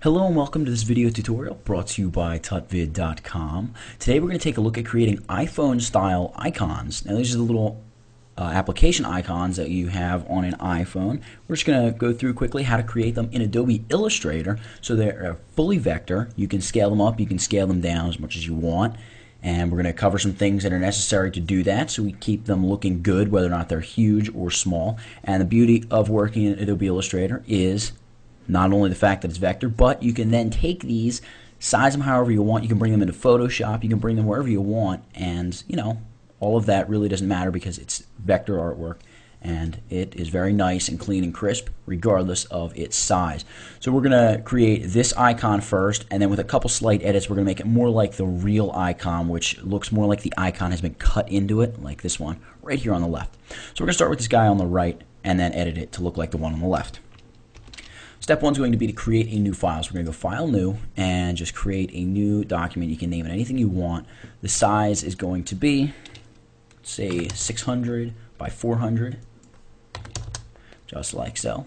Hello and welcome to this video tutorial brought to you by tutvid.com. Today we're going to take a look at creating iPhone style icons. Now these are the little application icons that you have on an iPhone. We're just going to go through quickly how to create them in Adobe Illustrator so they're fully vector. You can scale them up, you can scale them down as much as you want. And we're going to cover some things that are necessary to do that so we keep them looking good whether or not they're huge or small. And the beauty of working in Adobe Illustrator is not only the fact that it's vector, but you can then take these, size them however you want. You can bring them into Photoshop, you can bring them wherever you want, and all of that really doesn't matter because it's vector artwork and it is very nice and clean and crisp regardless of its size. So we're going to create this icon first, and then with a couple slight edits we're going to make it more like the real icon, which looks more like the icon has been cut into it, like this one right here on the left. So we're going to start with this guy on the right and then edit it to look like the one on the left. Step 1 is going to be to create a new file. So we're going to go File, New, and just create a new document. You can name it anything you want. The size is going to be, say, 600 by 400, just like so.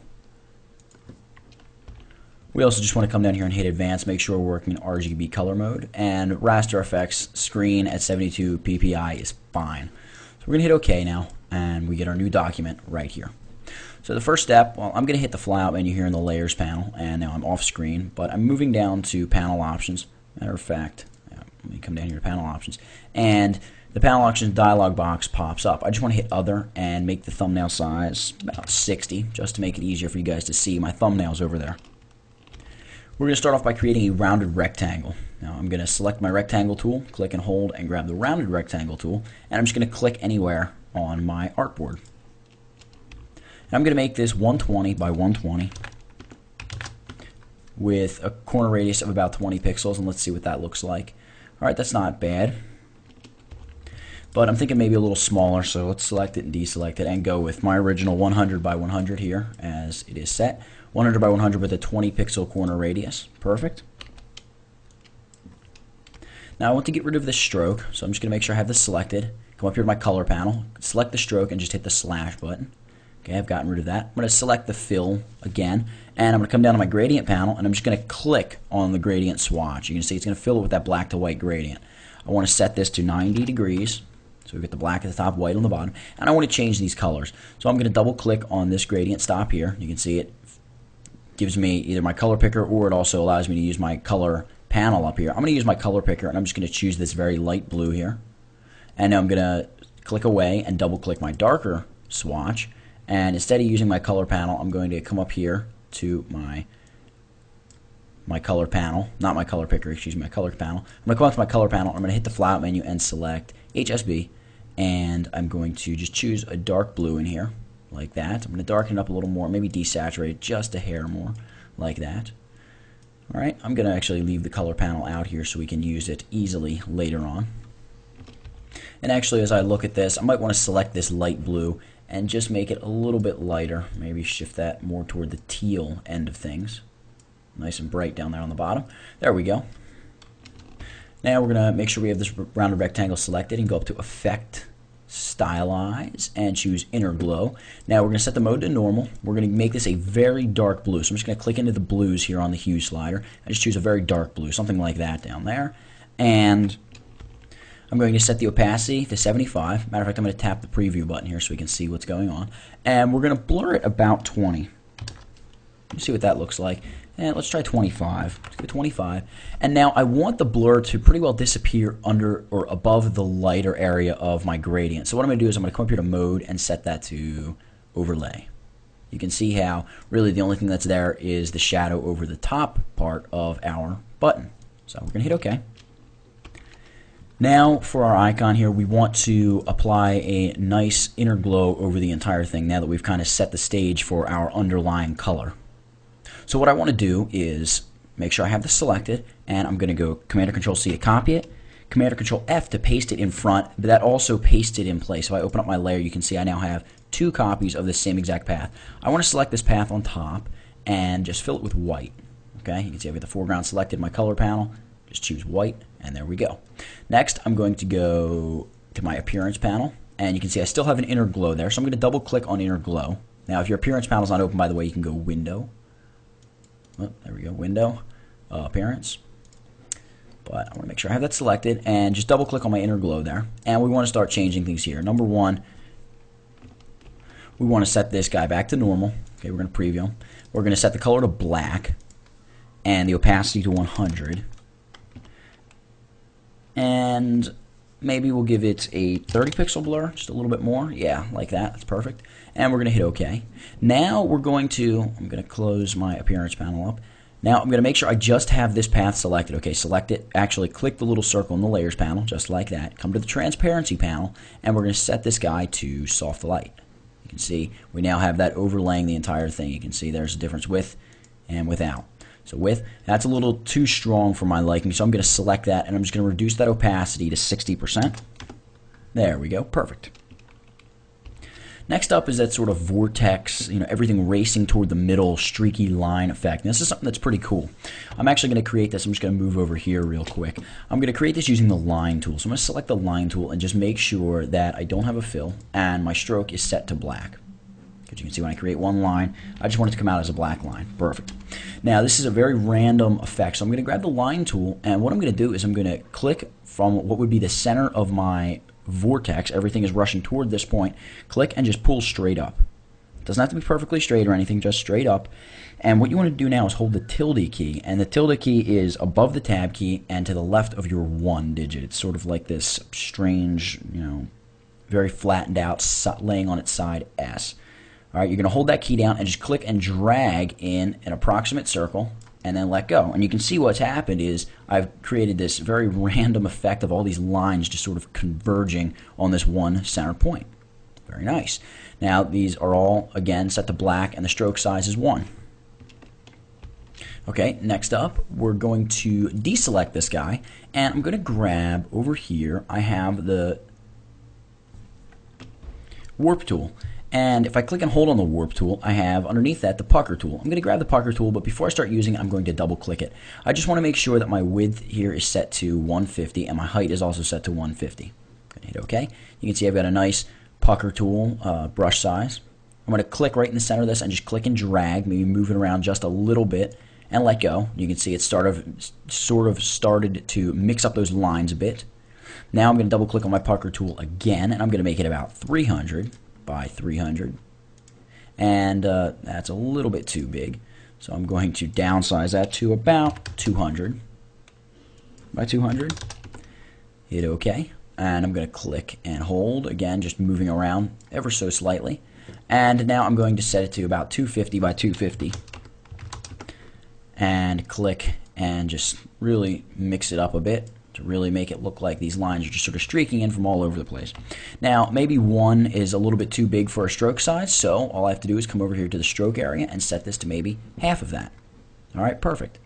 We also just want to come down here and hit Advanced, make sure we're working in RGB color mode, and Raster Effects screen at 72 ppi is fine. So we're going to hit OK now, and we get our new document right here. So the first step, well, I'm going to hit the flyout menu here in the Layers panel, and now I'm off screen, but I'm moving down to Panel Options. Matter of fact, let me come down here to Panel Options, and the Panel Options dialog box pops up. I just want to hit Other and make the thumbnail size about 60, just to make it easier for you guys to see my thumbnails over there. We're going to start off by creating a rounded rectangle. Now I'm going to select my rectangle tool, click and hold, and grab the rounded rectangle tool, and I'm just going to click anywhere on my artboard. I'm going to make this 120 by 120 with a corner radius of about 20 pixels, and let's see what that looks like. Alright, that's not bad, but I'm thinking maybe a little smaller, so let's select it and deselect it and go with my original 100 by 100 here as it is set. 100 by 100 with a 20 pixel corner radius. Perfect. Now I want to get rid of this stroke, so I'm just going to make sure I have this selected. Come up here to my color panel, select the stroke, and just hit the slash button. Okay, I've gotten rid of that. I'm going to select the fill again, and I'm going to come down to my gradient panel, and I'm just going to click on the gradient swatch. You can see it's going to fill it with that black to white gradient. I want to set this to 90 degrees, so we've got the black at the top, white on the bottom, and I want to change these colors. So I'm going to double click on this gradient stop here. You can see it gives me either my color picker, or it also allows me to use my color panel up here. I'm going to use my color picker, and I'm just going to choose this very light blue here. And now I'm going to click away and double click my darker swatch. And instead of using my color panel, I'm going to come up here to my color panel, not my color picker, excuse me, my color panel. I'm going to come up to my color panel, I'm going to hit the flyout menu and select HSB, and I'm going to just choose a dark blue in here, like that. I'm going to darken it up a little more, maybe desaturate just a hair more, like that. Alright, I'm going to actually leave the color panel out here so we can use it easily later on. And actually, as I look at this, I might want to select this light blue and just make it a little bit lighter. Maybe shift that more toward the teal end of things. Nice and bright down there on the bottom. There we go. Now we're going to make sure we have this rounded rectangle selected and go up to Effect, Stylize, and choose Inner Glow. Now we're going to set the mode to normal. We're going to make this a very dark blue. So I'm just going to click into the blues here on the hue slider and just choose a very dark blue, something like that down there. And I'm going to set the opacity to 75. Matter of fact, I'm going to tap the preview button here so we can see what's going on. And we're going to blur it about 20. Let's see what that looks like. And let's try 25. Let's go 25. And now I want the blur to pretty well disappear under or above the lighter area of my gradient. So what I'm going to do is I'm going to come up here to Mode and set that to Overlay. You can see how really the only thing that's there is the shadow over the top part of our button. So we're going to hit OK. Now for our icon here, we want to apply a nice inner glow over the entire thing now that we've kind of set the stage for our underlying color. So what I want to do is make sure I have this selected, and I'm going to go Command or Control C to copy it, Command or Control F to paste it in front, but that also pastes it in place. So if I open up my layer, you can see I now have 2 copies of the same exact path. I want to select this path on top and just fill it with white. Okay, you can see I've got the foreground selected in my color panel. Just choose white, and there we go. Next, I'm going to go to my Appearance panel, and you can see I still have an inner glow there, so I'm going to double click on Inner Glow. Now, if your Appearance panel is not open, by the way, you can go Window. Oh, there we go, Window. appearance. But I want to make sure I have that selected, and just double click on my inner glow there. And we want to start changing things here. Number one, we want to set this guy back to normal. Okay, we're going to preview him. We're going to set the color to black and the opacity to 100. And maybe we'll give it a 30 pixel blur, just a little bit more. Yeah, like that. That's perfect. And we're going to hit OK. Now I'm going to close my appearance panel up. Now I'm going to make sure I just have this path selected. Okay, select it. Actually, click the little circle in the layers panel, just like that. Come to the transparency panel, and we're going to set this guy to soft light. You can see we now have that overlaying the entire thing. You can see there's a difference with and without. So with, that's a little too strong for my liking, so I'm going to select that, and I'm just going to reduce that opacity to 60%. There we go. Perfect. Next up is that sort of vortex, everything racing toward the middle, streaky line effect. And this is something that's pretty cool. I'm actually going to create this. I'm just going to move over here real quick. I'm going to create this using the line tool. So I'm going to select the line tool and just make sure that I don't have a fill and my stroke is set to black. Because you can see when I create one line, I just want it to come out as a black line. Perfect. Now this is a very random effect. So I'm going to grab the line tool, and what I'm going to do is I'm going to click from what would be the center of my vortex. Everything is rushing toward this point. Click and just pull straight up. It doesn't have to be perfectly straight or anything, just straight up. And what you want to do now is hold the tilde key, and the tilde key is above the tab key and to the left of your 1 digit. It's sort of like this strange, very flattened out, laying on its side S. All right, you're going to hold that key down and just click and drag in an approximate circle, and then let go. And you can see what's happened is I've created this very random effect of all these lines just sort of converging on this one center point. Very nice. Now these are all, again, set to black, and the stroke size is 1. Okay, next up, we're going to deselect this guy, and I'm going to grab over here, I have the warp tool. And if I click and hold on the warp tool, I have underneath that the pucker tool. I'm going to grab the pucker tool, but before I start using it, I'm going to double click it. I just want to make sure that my width here is set to 150 and my height is also set to 150. I'm going to hit OK. You can see I've got a nice pucker tool brush size. I'm going to click right in the center of this and just click and drag, maybe move it around just a little bit and let go. You can see it sort of started to mix up those lines a bit. Now I'm going to double click on my pucker tool again, and I'm going to make it about 300 by 300, and that's a little bit too big, so I'm going to downsize that to about 200 by 200. Hit OK, and I'm going to click and hold again, just moving around ever so slightly, and now I'm going to set it to about 250 by 250 and click and just really mix it up a bit to really make it look like these lines are just sort of streaking in from all over the place. Now, maybe 1 is a little bit too big for a stroke size, so all I have to do is come over here to the stroke area and set this to maybe half of that. All right, perfect.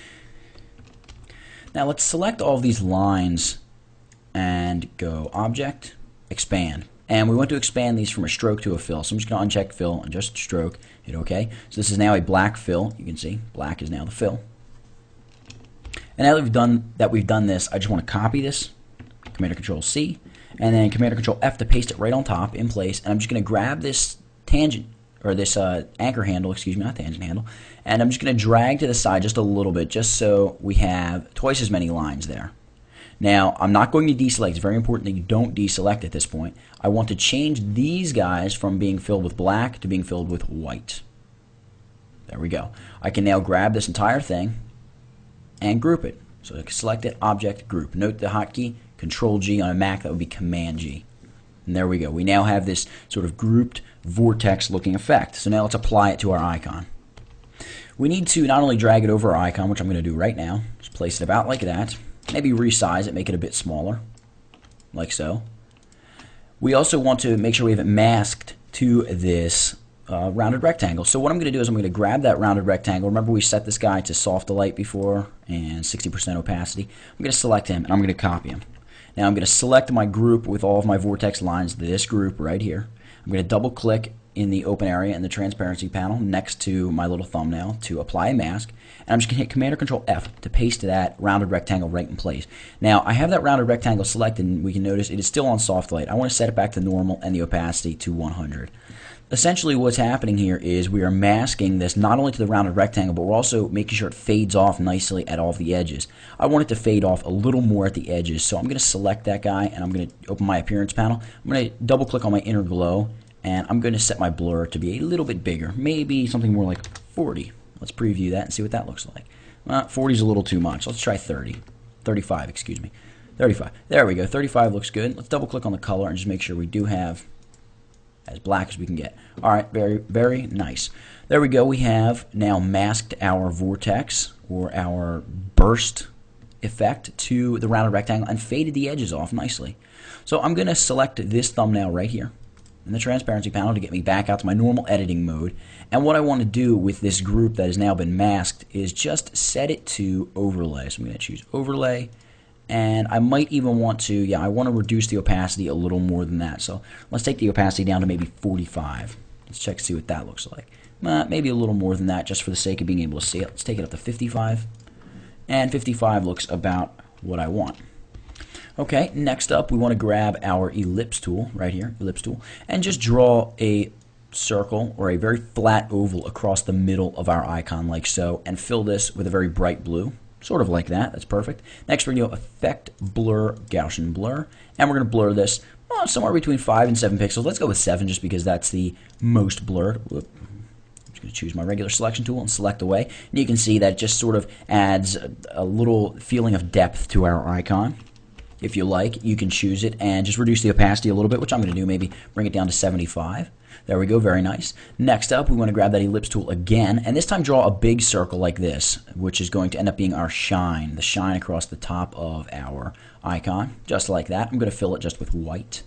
Now let's select all of these lines and go Object, Expand. And we want to expand these from a stroke to a fill. So I'm just going to uncheck fill and just stroke, hit OK. So this is now a black fill. You can see black is now the fill. And now that we've done this, I just want to copy this, Command Control C, and then Command Control F to paste it right on top in place. And I'm just going to grab this tangent, or this anchor handle, excuse me, not tangent handle, and I'm just going to drag to the side just a little bit, just so we have twice as many lines there. Now, I'm not going to deselect. It's very important that you don't deselect at this point. I want to change these guys from being filled with black to being filled with white. There we go. I can now grab this entire thing and group it. So I can select it, Object, Group. Note the hotkey, Control G. On a Mac, that would be Command G. And there we go. We now have this sort of grouped vortex looking effect. So now let's apply it to our icon. We need to not only drag it over our icon, which I'm going to do right now, just place it about like that. Maybe resize it, make it a bit smaller, like so. We also want to make sure we have it masked to this rounded rectangle. So what I'm going to do is I'm going to grab that rounded rectangle. Remember we set this guy to soft light before and 60% opacity. I'm going to select him and I'm going to copy him. Now I'm going to select my group with all of my vortex lines, this group right here. I'm going to double click in the open area in the transparency panel next to my little thumbnail to apply a mask. And I'm just going to hit Command or Control F to paste that rounded rectangle right in place. Now I have that rounded rectangle selected, and we can notice it is still on soft light. I want to set it back to normal and the opacity to 100. essentially what's happening here is we are masking this not only to the rounded rectangle, but we're also making sure it fades off nicely at all of the edges. I want it to fade off a little more at the edges, so I'm going to select that guy, and I'm going to open my appearance panel. I'm going to double click on my inner glow, and I'm going to set my blur to be a little bit bigger, maybe something more like 40. Let's preview that and see what that looks like. 40 is a little too much. Let's try 35, excuse me. 35. There we go. 35 looks good. Let's double click on the color and just make sure we do have as black as we can get. All right, very, very nice. There we go. We have now masked our vortex or our burst effect to the rounded rectangle and faded the edges off nicely. So I'm going to select this thumbnail right here in the transparency panel to get me back out to my normal editing mode. And what I want to do with this group that has now been masked is just set it to overlay. So I'm going to choose overlay. And I might even want to, I want to reduce the opacity a little more than that. So let's take the opacity down to maybe 45. Let's check to see what that looks like. Maybe a little more than that just for the sake of being able to see it. Let's take it up to 55. And 55 looks about what I want. Okay, next up we want to grab our ellipse tool right here, ellipse tool, and just draw a circle or a very flat oval across the middle of our icon like so, and fill this with a very bright blue. Sort of like that. That's perfect. Next, we're going to go Effect, Blur, Gaussian Blur. And we're going to blur this somewhere between 5 and 7 pixels. Let's go with 7 just because that's the most blurred. Whoop. I'm just going to choose my regular selection tool and select away. And you can see that it just sort of adds a little feeling of depth to our icon. If you like, you can choose it and just reduce the opacity a little bit, which I'm going to do. Maybe bring it down to 75. There we go, very nice. Next up, we want to grab that ellipse tool again, and this time draw a big circle like this, which is going to end up being our shine, the shine across the top of our icon, just like that. I'm going to fill it just with white.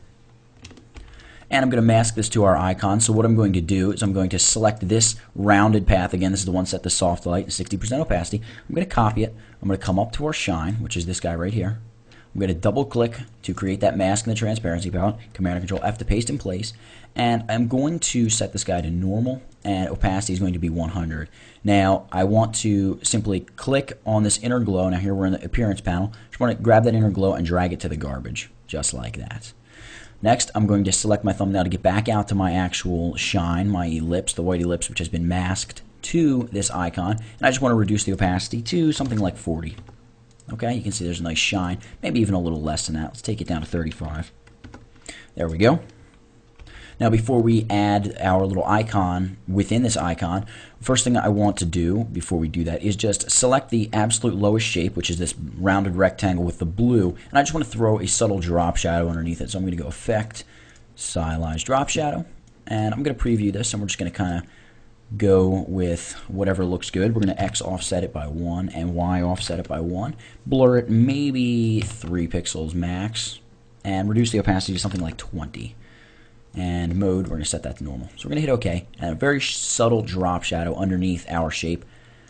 And I'm going to mask this to our icon, so what I'm going to do is I'm going to select this rounded path. Again, this is the one set to soft light, 60% opacity. I'm going to copy it. I'm going to come up to our shine, which is this guy right here. I'm going to double click to create that mask in the transparency palette, Command and Control F to paste in place, and I'm going to set this guy to normal, and opacity is going to be 100. Now, I want to simply click on this inner glow. Now here we're in the appearance panel. Just want to grab that inner glow and drag it to the garbage, just like that. Next, I'm going to select my thumbnail to get back out to my actual shine, my ellipse, the white ellipse, which has been masked to this icon, and I just want to reduce the opacity to something like 40. Okay, you can see there's a nice shine, maybe even a little less than that. Let's take it down to 35. There we go. Now before we add our little icon within this icon, first thing I want to do before we do that is just select the absolute lowest shape, which is this rounded rectangle with the blue, and I just want to throw a subtle drop shadow underneath it. So I'm going to go Effect, Stylize Drop Shadow, and I'm going to preview this, and we're just going to kind of go with whatever looks good. We're going to X offset it by 1 and Y offset it by 1. Blur it maybe 3 pixels max, and reduce the opacity to something like 20. And mode, we're going to set that to normal. So we're going to hit OK, and a very subtle drop shadow underneath our shape.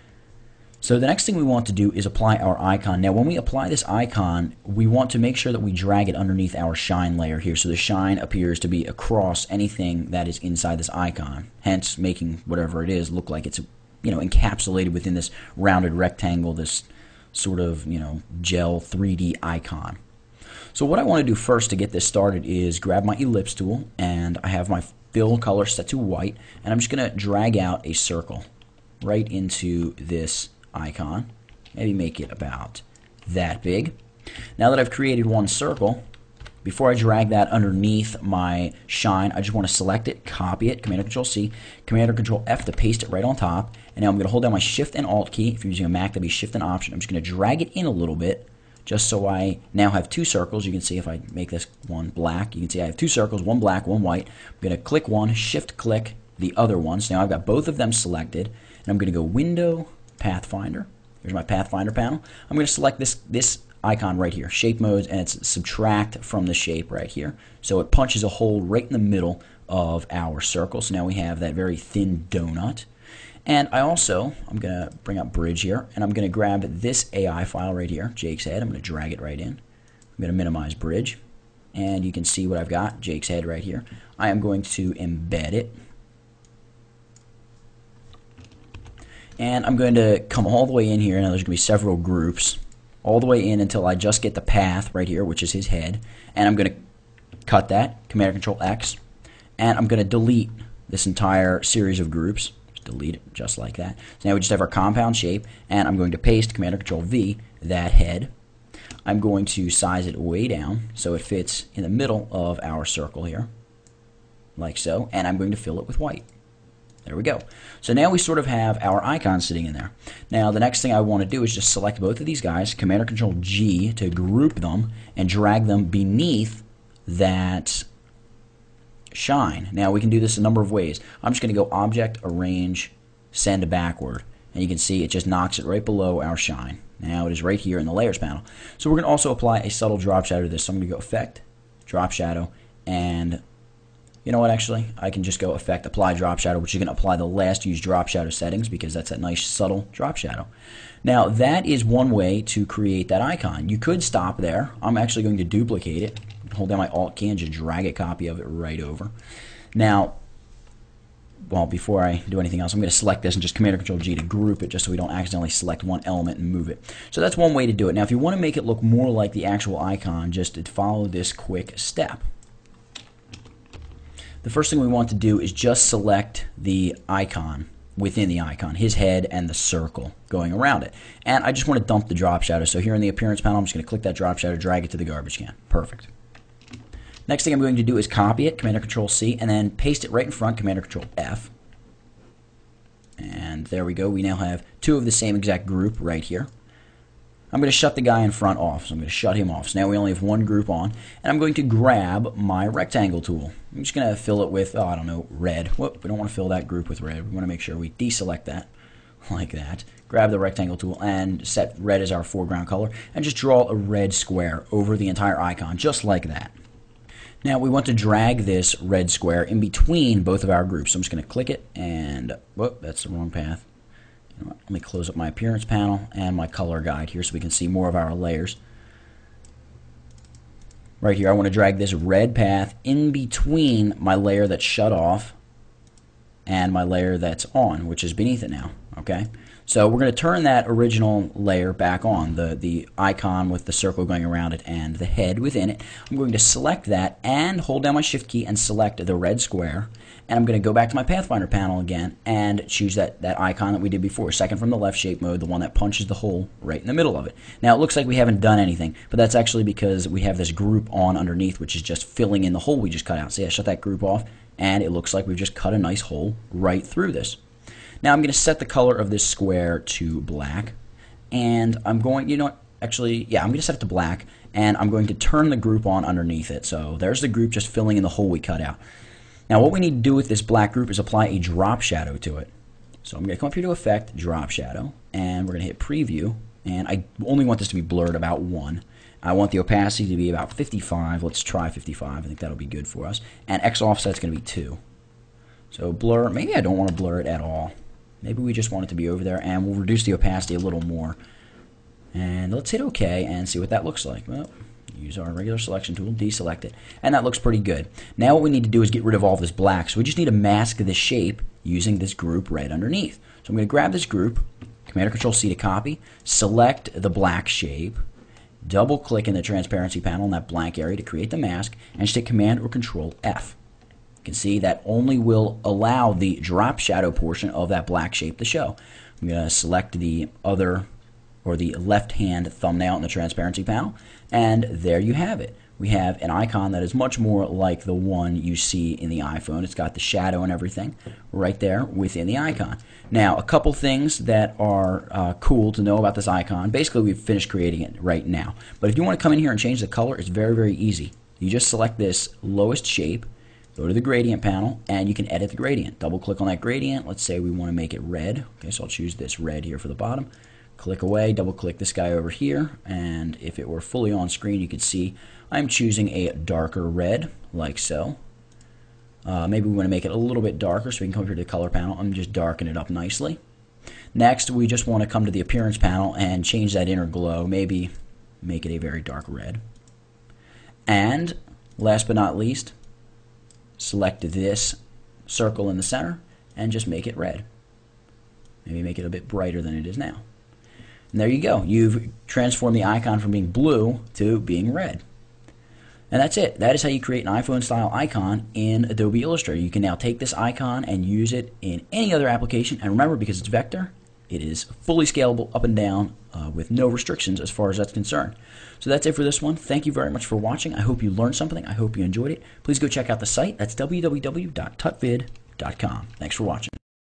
So the next thing we want to do is apply our icon. Now when we apply this icon, we want to make sure that we drag it underneath our shine layer here, so the shine appears to be across anything that is inside this icon, hence making whatever it is look like it's encapsulated within this rounded rectangle, this sort of gel 3D icon. So what I want to do first to get this started is grab my ellipse tool, and I have my fill color set to white, and I'm just going to drag out a circle right into this icon. Maybe make it about that big. Now that I've created one circle, before I drag that underneath my shine, I just want to select it, copy it, Command or Control C, Command or Control F to paste it right on top. And now I'm going to hold down my Shift and Alt key. If you're using a Mac, that'd be Shift and Option. I'm just going to drag it in a little bit, just so I now have 2 circles. You can see if I make this one black, you can see I have 2 circles, one black, one white. I'm going to click one, Shift click the other one. So now I've got both of them selected, and I'm going to go Window, Pathfinder. Here's my Pathfinder panel. I'm going to select this icon right here, Shape Modes, and it's subtract from the shape right here. So it punches a hole right in the middle of our circle. So now we have that very thin donut. And I'm going to bring up Bridge here, and I'm going to grab this AI file right here, Jake's Head. I'm going to drag it right in. I'm going to minimize Bridge, and you can see what I've got, Jake's Head right here. I am going to embed it. And I'm going to come all the way in here. Now there's going to be several groups, all the way in until I just get the path right here, which is his head. And I'm going to cut that, Command or Control X. and I'm going to delete this entire series of groups. Just delete it just like that. So now we just have our compound shape, and I'm going to paste Command or Control V that head. I'm going to size it way down so it fits in the middle of our circle here, like so, and I'm going to fill it with white. There we go. So now we sort of have our icon sitting in there. Now the next thing I want to do is just select both of these guys, Command or Control G to group them, and drag them beneath that shine. Now we can do this a number of ways. I'm just going to go Object, Arrange, Send Backward, and you can see it just knocks it right below our shine. Now it is right here in the Layers panel. So we're going to also apply a subtle drop shadow to this. So I'm going to go Effect, Drop Shadow, and you know what, actually, I can just go Effect, Apply Drop Shadow, which is going to apply the last used drop shadow settings because that's that nice subtle drop shadow. Now, that is one way to create that icon. You could stop there. I'm actually going to duplicate it. Hold down my Alt key and just drag a copy of it right over. Now, well, before I do anything else, I'm going to select this and just Command or Control G to group it just so we don't accidentally select one element and move it. So that's one way to do it. Now, if you want to make it look more like the actual icon, just follow this quick step. The first thing we want to do is just select the icon within the icon, his head and the circle going around it. And I just want to dump the drop shadow. So here in the Appearance panel, I'm just going to click that drop shadow, drag it to the garbage can. Perfect. Next thing I'm going to do is copy it, Command or Control C, and then paste it right in front, Command or Control F. And there we go. We now have two of the same exact group right here. I'm going to shut the guy in front off, so I'm going to shut him off. So now we only have one group on, and I'm going to grab my rectangle tool. I'm just going to fill it with, oh, I don't know, red. Whoop, we don't want to fill that group with red. We want to make sure we deselect that, like that. Grab the rectangle tool and set red as our foreground color, and just draw a red square over the entire icon, just like that. Now we want to drag this red square in between both of our groups. So I'm just going to click it, and, whoop, that's the wrong path. Let me close up my Appearance panel and my color guide here so we can see more of our layers. Right here, I want to drag this red path in between my layer that's shut off and my layer that's on, which is beneath it now. Okay, so we're going to turn that original layer back on, the icon with the circle going around it and the head within it. I'm going to select that and hold down my Shift key and select the red square. And I'm going to go back to my Pathfinder panel again and choose that icon that we did before, second from the left shape mode, the one that punches the hole right in the middle of it. Now it looks like we haven't done anything, but that's actually because we have this group on underneath, which is just filling in the hole we just cut out. See, I shut that group off, and it looks like we've just cut a nice hole right through this. Now I'm going to set the color of this square to black, and I'm going, you know what, actually, yeah, I'm going to set it to black, and I'm going to turn the group on underneath it. So there's the group just filling in the hole we cut out. Now what we need to do with this black group is apply a drop shadow to it. So I'm going to come up here to Effect, Drop Shadow, and we're going to hit Preview, and I only want this to be blurred about 1. I want the opacity to be about 55. Let's try 55. I think that'll be good for us. And X offset's going to be 2. So blur, maybe I don't want to blur it at all. Maybe we just want it to be over there, and we'll reduce the opacity a little more. And let's hit OK and see what that looks like. Well, use our regular selection tool, deselect it, and that looks pretty good. Now what we need to do is get rid of all this black, so we just need to mask this shape using this group right underneath. So I'm going to grab this group, Command or Control C to copy, select the black shape, double click in the transparency panel in that blank area to create the mask, and just hit Command or Control F. You can see that only will allow the drop shadow portion of that black shape to show. I'm going to select the other, or the left-hand thumbnail in the transparency panel, and there you have it. We have an icon that is much more like the one you see in the iPhone. It's got the shadow and everything right there within the icon. Now, a couple things that are cool to know about this icon. Basically, we've finished creating it right now. But if you want to come in here and change the color, it's very, very easy. You just select this lowest shape, go to the gradient panel, and you can edit the gradient. Double click on that gradient. Let's say we want to make it red. Okay, so I'll choose this red here for the bottom. Click away, double click this guy over here, and if it were fully on screen, you could see I'm choosing a darker red, like so. Maybe we want to make it a little bit darker, so we can come here to the color panel and just darken it up nicely. Next, we just want to come to the Appearance panel and change that inner glow, maybe make it a very dark red. And last but not least, select this circle in the center and just make it red. Maybe make it a bit brighter than it is now. And there you go. You've transformed the icon from being blue to being red. And that's it. That is how you create an iPhone style icon in Adobe Illustrator. You can now take this icon and use it in any other application. And remember, because it's vector, it is fully scalable up and down with no restrictions as far as that's concerned. So that's it for this one. Thank you very much for watching. I hope you learned something. I hope you enjoyed it. Please go check out the site. That's www.tutvid.com. Thanks for watching.